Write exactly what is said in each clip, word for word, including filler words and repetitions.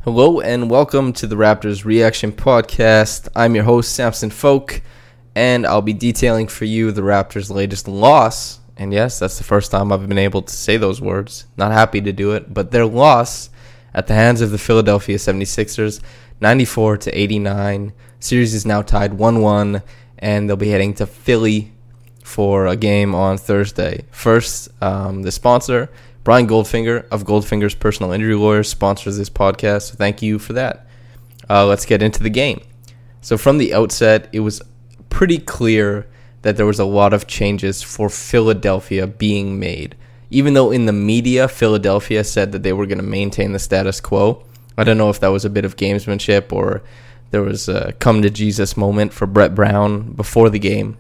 Hello and welcome to the Raptors Reaction Podcast. I'm your host, Samson Folk, and I'll be detailing for you the Raptors' latest loss. And yes, that's the first time I've been able to say those words. Not happy to do it, but their loss at the hands of the Philadelphia seventy-sixers, ninety-four to eighty-nine. Series is now tied one one, and they'll be heading to Philly for a game on Thursday. First, um, the sponsor, Brian Goldfinger of Goldfinger's Personal Injury Lawyers, sponsors this podcast, so thank you for that. Uh, let's get into the game. So from the outset, it was pretty clear that there was a lot of changes for Philadelphia being made. Even though in the media, Philadelphia said that they were going to maintain the status quo. I don't know if that was a bit of gamesmanship or there was a come-to-Jesus moment for Brett Brown before the game.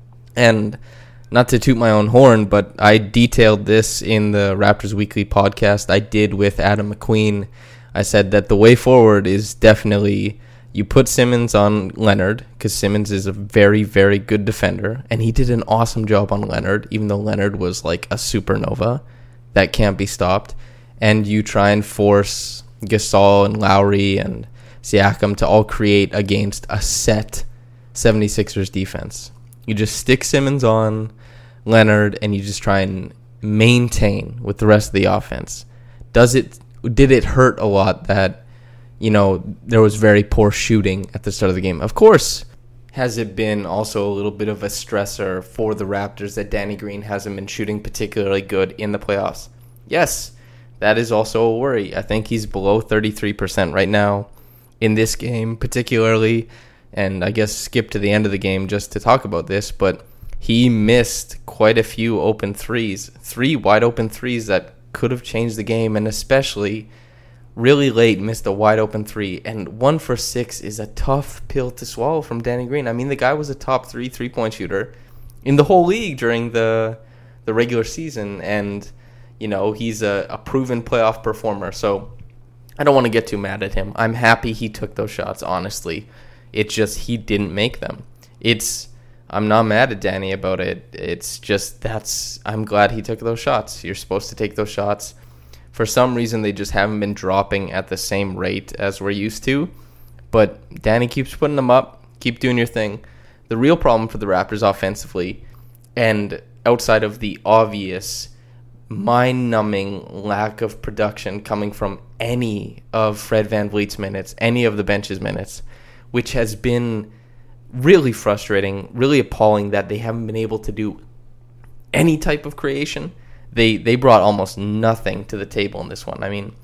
And not to toot my own horn, but I detailed this in the Raptors Weekly podcast I did with Adam McQueen. I said that the way forward is definitely you put Simmons on Leonard, because Simmons is a very, very good defender, and he did an awesome job on Leonard, even though Leonard was like a supernova. That can't be stopped. And you try and force Gasol and Lowry and Siakam to all create against a set seventy-sixers defense. You just stick Simmons on Leonard, and you just try and maintain with the rest of the offense. Does it? Did it hurt a lot that, you know, there was very poor shooting at the start of the game? Of course. Has it been also a little bit of a stressor for the Raptors that Danny Green hasn't been shooting particularly good in the playoffs? Yes, that is also a worry. I think he's below thirty-three percent right now in this game particularly. And I guess skip to the end of the game just to talk about this, but he missed quite a few open threes, three wide open threes that could have changed the game, and especially really late missed a wide open three. And one for six is a tough pill to swallow from Danny Green. I mean, the guy was a top three three-point shooter in the whole league during the the regular season, and you know he's a, a proven playoff performer. So I don't want to get too mad at him. I'm happy he took those shots, honestly. It's just he didn't make them. It's I'm not mad at Danny about it. It's just that's I'm glad he took those shots. You're supposed to take those shots. For some reason, they just haven't been dropping at the same rate as we're used to. But Danny keeps putting them up. Keep doing your thing. The real problem for the Raptors offensively, and outside of the obvious mind-numbing lack of production coming from any of Fred VanVleet's minutes, any of the bench's minutes, which has been really frustrating, really appalling that they haven't been able to do any type of creation. They they brought almost nothing to the table in this one. I mean,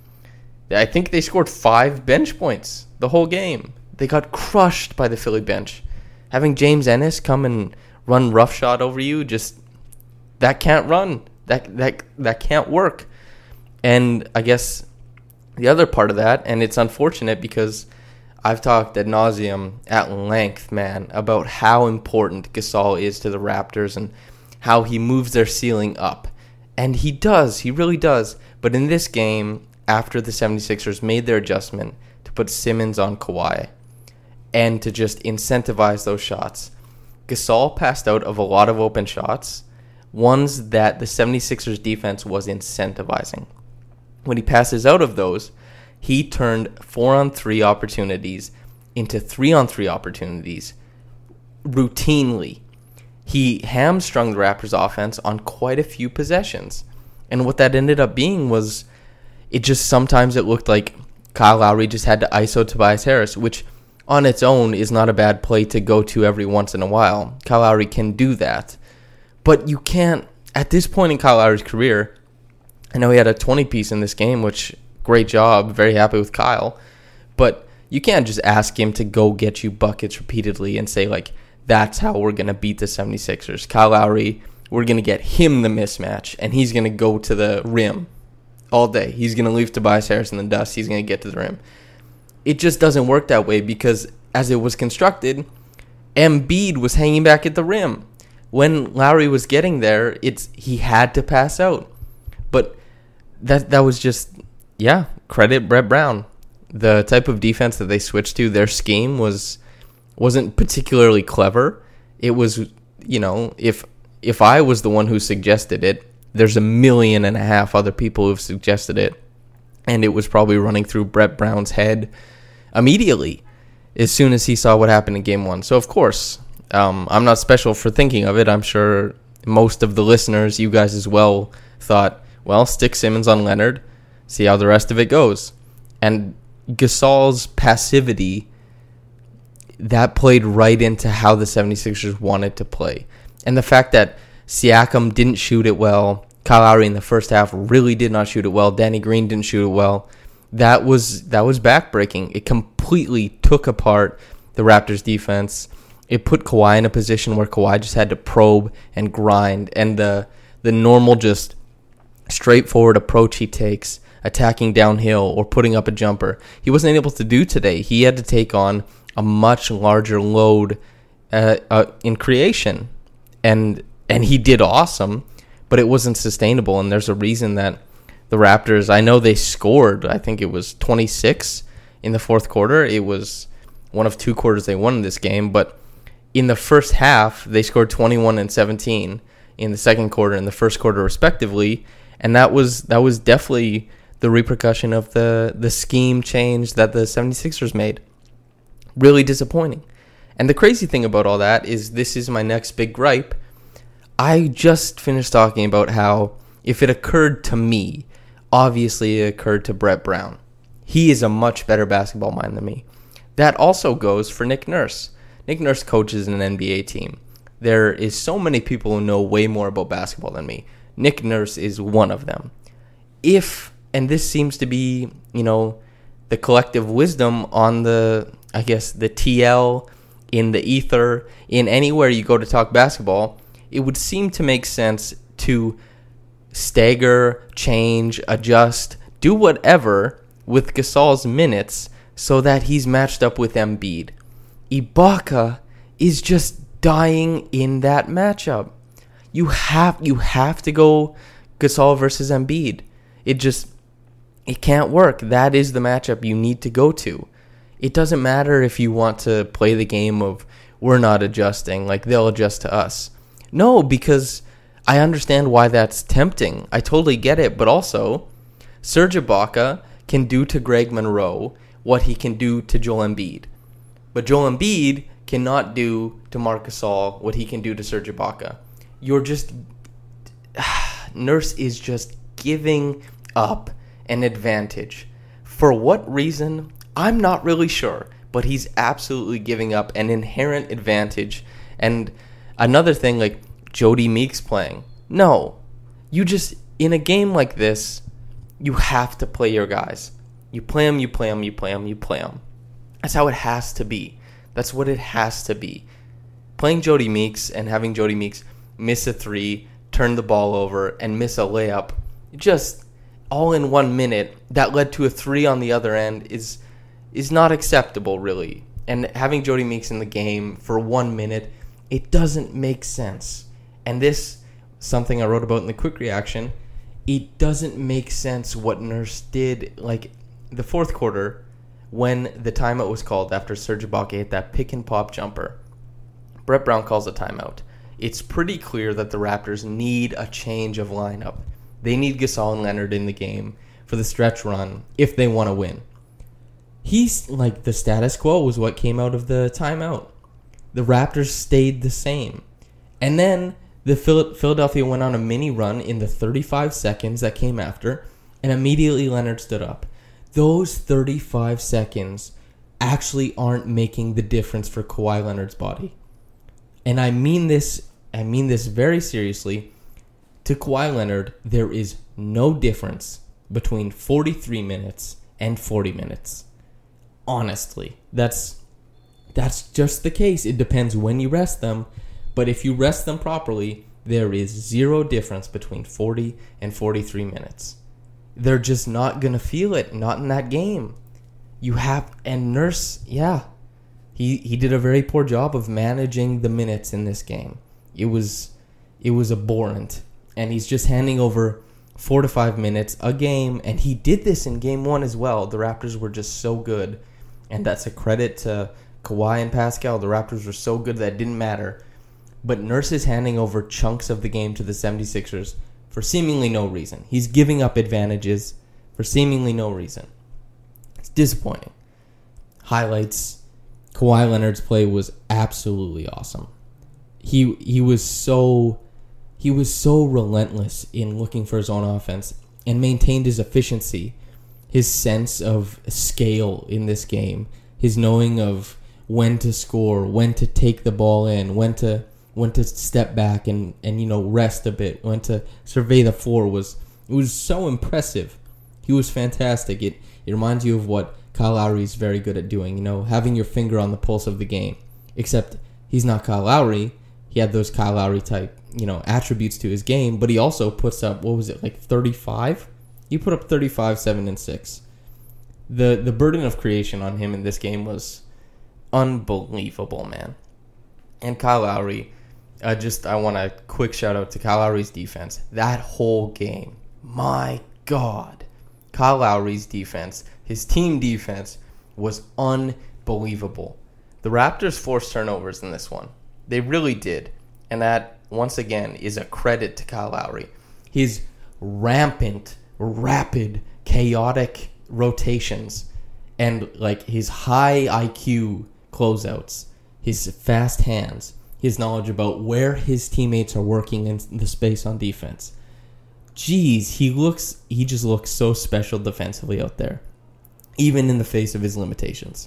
I think they scored five bench points the whole game. They got crushed by the Philly bench. Having James Ennis come and run roughshod over you, just that can't run. That that that can't work. And I guess the other part of that, and it's unfortunate because I've talked ad nauseum at length, man, about how important Gasol is to the Raptors and how he moves their ceiling up. And he does. He really does. But in this game, after the seventy-sixers made their adjustment to put Simmons on Kawhi and to just incentivize those shots, Gasol passed out of a lot of open shots, ones that the seventy-sixers defense was incentivizing. When he passes out of those, he turned four-on-three opportunities into three-on-three opportunities routinely. He hamstrung the Raptors' offense on quite a few possessions. And what that ended up being was it just sometimes it looked like Kyle Lowry just had to I S O Tobias Harris, which on its own is not a bad play to go to every once in a while. Kyle Lowry can do that. But you can't, at this point in Kyle Lowry's career, I know he had a twenty-piece in this game, which great job. Very happy with Kyle. But you can't just ask him to go get you buckets repeatedly and say, like, that's how we're going to beat the seventy-sixers. Kyle Lowry, we're going to get him the mismatch, and he's going to go to the rim all day. He's going to leave Tobias Harris in the dust. He's going to get to the rim. It just doesn't work that way because as it was constructed, Embiid was hanging back at the rim. When Lowry was getting there, it's he had to pass out. But that that was just... Yeah, credit Brett Brown. The type of defense that they switched to, their scheme was wasn't particularly clever. It was, you know, if if I was the one who suggested it, there's a million and a half other people who've suggested it, And it was probably running through Brett Brown's head immediately as soon as he saw what happened in game one. So, of course, um, I'm not special for thinking of it. I'm sure most of the listeners, you guys as well, thought, well, stick Simmons on Leonard, see how the rest of it goes. And Gasol's passivity, that played right into how the 76ers wanted to play. And the fact that Siakam didn't shoot it well, Kyle Lowry in the first half really did not shoot it well, Danny Green didn't shoot it well, that was that was backbreaking. It completely took apart the Raptors defense. It put Kawhi in a position where Kawhi just had to probe and grind, and the the normal just straightforward approach he takes, attacking downhill or putting up a jumper, he wasn't able to do today. He had to take on a much larger load uh, uh, in creation, and and he did awesome, but it wasn't sustainable. And there's a reason that the Raptors, I know they scored, I think it was twenty-six in the fourth quarter. It was one of two quarters they won in this game, but in the first half, they scored twenty-one and seventeen in the second quarter and the first quarter respectively, and that was that was definitely the repercussion of the, the scheme change that the 76ers made. Really disappointing. And the crazy thing about all that is, this is my next big gripe. I just finished talking about how if it occurred to me, obviously it occurred to Brett Brown. He is a much better basketball mind than me. That also goes for Nick Nurse. Nick Nurse coaches an N B A team. There is so many people who know way more about basketball than me. Nick Nurse is one of them. If, and this seems to be, you know, the collective wisdom on the, I guess, the T L, in the ether, in anywhere you go to talk basketball, it would seem to make sense to stagger, change, adjust, do whatever with Gasol's minutes so that he's matched up with Embiid. Ibaka is just dying in that matchup. You have you have to go Gasol versus Embiid. It just it can't work. That is the matchup you need to go to. It doesn't matter if you want to play the game of we're not adjusting, like they'll adjust to us. No, because I understand why that's tempting. I totally get it, but also Serge Ibaka can do to Greg Monroe what he can do to Joel Embiid. But Joel Embiid cannot do to Marc Gasol what he can do to Serge Ibaka. You're just... Nurse is just giving up an advantage. For what reason? I'm not really sure. But he's absolutely giving up an inherent advantage. And another thing, like Jody Meeks playing. No. You just... In a game like this, you have to play your guys. You play them, you play them, you play them, you play them. That's how it has to be. That's what it has to be. Playing Jody Meeks and having Jody Meeks miss a three, turn the ball over, and miss a layup, just all in one minute, that led to a three on the other end, is is not acceptable, really. And having Jody Meeks in the game for one minute, it doesn't make sense. And this, something I wrote about in the quick reaction, it doesn't make sense what Nurse did, like the fourth quarter, when the timeout was called after Serge Ibaka hit that pick and pop jumper. Brett Brown calls a timeout. It's pretty clear that the Raptors need a change of lineup. They need Gasol and Leonard in the game for the stretch run if they want to win. He's like, the status quo was what came out of the timeout. The Raptors stayed the same. And then the Philadelphia went on a mini run in the thirty-five seconds that came after, and immediately Leonard stood up. Those thirty-five seconds actually aren't making the difference for Kawhi Leonard's body. And I mean this, I mean this very seriously. To Kawhi Leonard, there is no difference between forty-three minutes and forty minutes. Honestly, that's that's just the case. It depends when you rest them, but if you rest them properly, there is zero difference between forty and forty-three minutes. They're just not going to feel it. Not in that game. You have... And Nurse, yeah. He he did a very poor job of managing the minutes in this game. It was it was abhorrent. And he's just handing over four to five minutes a game. And he did this in game one as well. The Raptors were just so good. And that's a credit to Kawhi and Pascal. The Raptors were so good that it didn't matter. But Nurse is handing over chunks of the game to the 76ers for seemingly no reason. He's giving up advantages for for seemingly no reason. It's disappointing. Highlights: Kawhi Leonard's play was absolutely awesome. He he was so he was so relentless in looking for his own offense and maintained his efficiency, his sense of scale in this game, his knowing of when to score, when to take the ball in, when to when to step back and, and you know rest a bit, when to survey the floor was it was so impressive. He was fantastic. It it reminds you of what Kyle Lowry is very good at doing, you know, having your finger on the pulse of the game. Except he's not Kyle Lowry. He had those Kyle Lowry type, you know, attributes to his game, but he also puts up, what was it, like thirty-five? He put up thirty-five, seven, and six. The the burden of creation on him in this game was unbelievable, man. And Kyle Lowry, uh, just I want a quick shout out to Kyle Lowry's defense. That whole game, my God, Kyle Lowry's defense, his team defense was unbelievable. The Raptors forced turnovers in this one. They really did. And that, once again, is a credit to Kyle Lowry. His rampant, rapid, chaotic rotations and like his high I Q closeouts, his fast hands, his knowledge about where his teammates are working in the space on defense. Jeez, he looks he just looks so special defensively out there, even in the face of his limitations.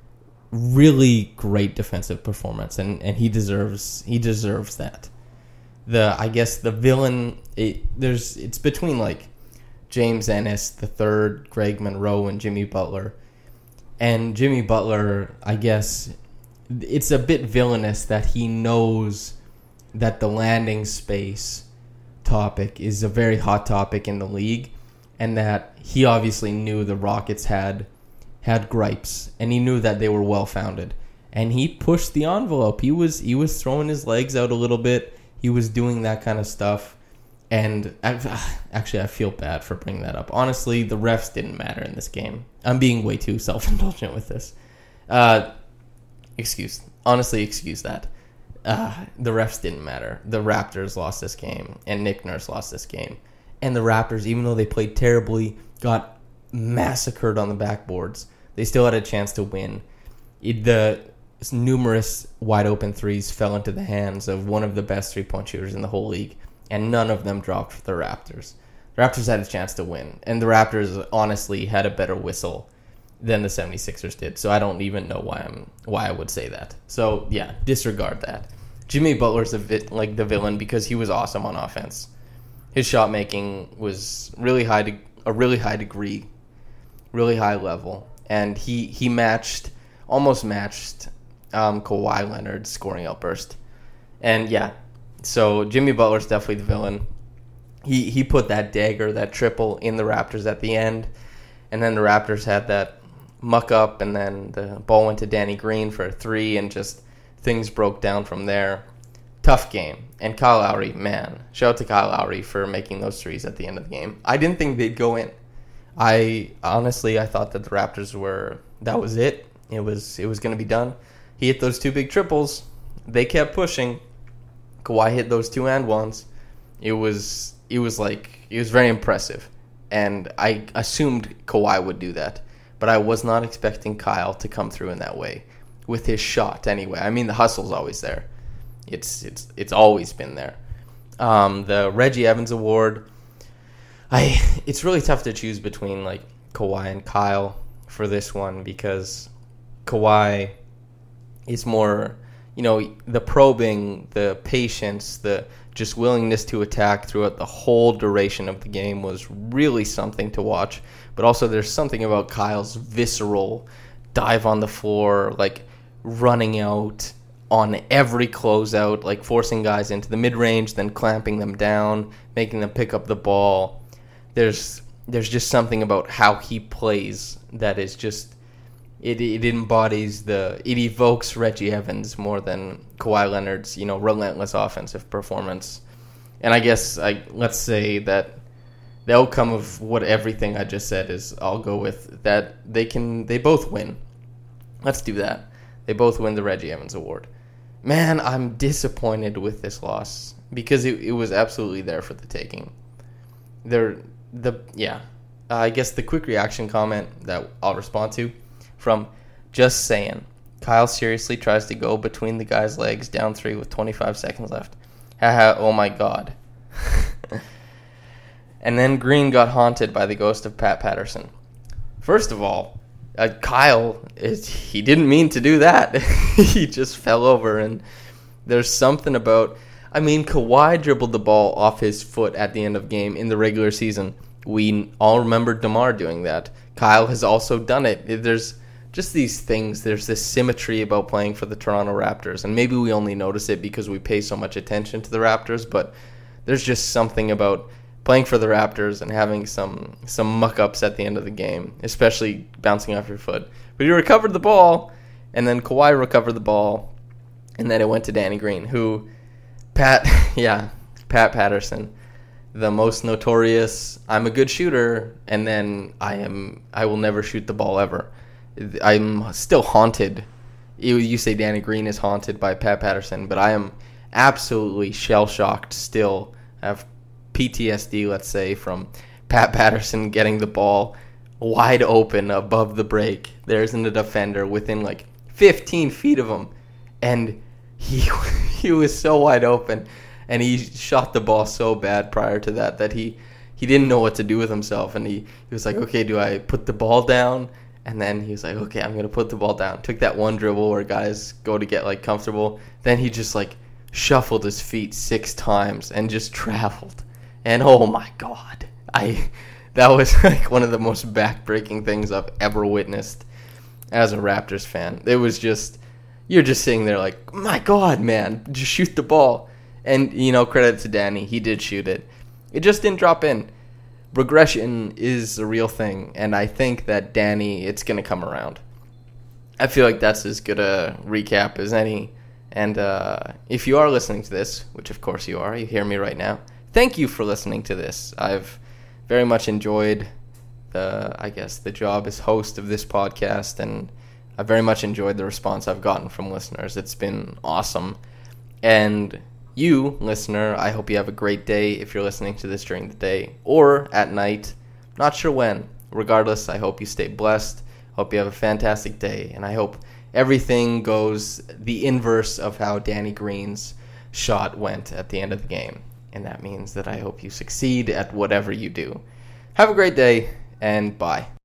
Really great defensive performance, and, and he deserves he deserves that. The I guess the villain it, there's it's between like James Ennis the third, Greg Monroe, and Jimmy Butler. And Jimmy Butler, I guess it's a bit villainous that he knows that the landing space topic is a very hot topic in the league, and that he obviously knew the Rockets had had gripes, and he knew that they were well-founded. And he pushed the envelope. He was he was throwing his legs out a little bit. He was doing that kind of stuff. And I, actually, I feel bad for bringing that up. Honestly, the refs didn't matter in this game. I'm being way too self-indulgent with this. Uh, excuse. Honestly, excuse that. Uh, the refs didn't matter. The Raptors lost this game, and Nick Nurse lost this game. And the Raptors, even though they played terribly, got massacred on the backboards. They still had a chance to win. It, the numerous wide-open threes fell into the hands of one of the best three-point shooters in the whole league, and none of them dropped for the Raptors. The Raptors had a chance to win, and the Raptors honestly had a better whistle than the 76ers did, so I don't even know why I'm why I would say that. So, yeah, disregard that. Jimmy Butler's a bit like the villain because he was awesome on offense. His shot making was really high to a really high degree, really high level, and he he matched almost matched um, Kawhi Leonard's scoring outburst. And yeah, so Jimmy Butler's definitely the villain. He he put that dagger, that triple in the Raptors at the end, and then the Raptors had that muck up, and then the ball went to Danny Green for a three, and just things broke down from there. Tough game. And Kyle Lowry, man, shout out to Kyle Lowry for making those threes at the end of the game. I didn't think they'd go in. I honestly, I thought that the Raptors were, that was it. It was it was going to be done. He hit those two big triples. They kept pushing. Kawhi hit those two and ones. It was it was like it was very impressive, and I assumed Kawhi would do that, but I was not expecting Kyle to come through in that way with his shot. Anyway, I mean the hustle's always there. It's it's it's always been there. Um, the Reggie Evans Award. I it's really tough to choose between like Kawhi and Kyle for this one because Kawhi is more, you know, the probing, the patience, the just willingness to attack throughout the whole duration of the game was really something to watch. But also there's something about Kyle's visceral dive on the floor, like running out on every closeout, like forcing guys into the mid-range, then clamping them down, making them pick up the ball. There's there's just something about how he plays that is just, it it embodies the, it evokes Reggie Evans more than Kawhi Leonard's, you know, relentless offensive performance. And I guess, I let's say that the outcome of what everything I just said is, I'll go with that they can, they both win. Let's do that. They both win the Reggie Evans Award. Man, I'm disappointed with this loss because it, it was absolutely there for the taking. There, the yeah, uh, I guess the quick reaction comment that I'll respond to from Just Saying. Kyle seriously tries to go between the guy's legs, down three with twenty-five seconds left. Haha, oh my god. And then Green got haunted by the ghost of Pat Patterson. First of all, uh, Kyle, is, he didn't mean to do that. He just fell over, and there's something about... I mean, Kawhi dribbled the ball off his foot at the end of game in the regular season. We all remember DeMar doing that. Kyle has also done it. There's just these things. There's this symmetry about playing for the Toronto Raptors, and maybe we only notice it because we pay so much attention to the Raptors, but there's just something about playing for the Raptors and having some some muck-ups at the end of the game, especially bouncing off your foot. But he recovered the ball, and then Kawhi recovered the ball, and then it went to Danny Green, who, Pat, yeah, Pat Patterson, the most notorious, I'm a good shooter, and then I am, I will never shoot the ball ever. I'm still haunted. You, you say Danny Green is haunted by Pat Patterson, but I am absolutely shell-shocked still. I have P T S D, let's say, from Pat Patterson getting the ball wide open above the break. There isn't a defender within like fifteen feet of him, and he he was so wide open, and he shot the ball so bad prior to that that he he didn't know what to do with himself, and he, he was like, okay, do I put the ball down? And then he was like, okay, I'm gonna put the ball down. Took that one dribble where guys go to get like comfortable. Then he just like shuffled his feet six times and just traveled. And oh my god, I that was like one of the most backbreaking things I've ever witnessed as a Raptors fan. It was just, you're just sitting there like, my god, man, just shoot the ball. And, you know, credit to Danny, he did shoot it. It just didn't drop in. Regression is a real thing, and I think that Danny, it's going to come around. I feel like that's as good a recap as any. And uh, if you are listening to this, which of course you are, you hear me right now, thank you for listening to this. I've very much enjoyed the, I guess, the job as host of this podcast, and I've very much enjoyed the response I've gotten from listeners. It's been awesome. And you, listener, I hope you have a great day if you're listening to this during the day or at night. Not sure when. Regardless, I hope you stay blessed. Hope you have a fantastic day, and I hope everything goes the inverse of how Danny Green's shot went at the end of the game. And that means that I hope you succeed at whatever you do. Have a great day, and bye.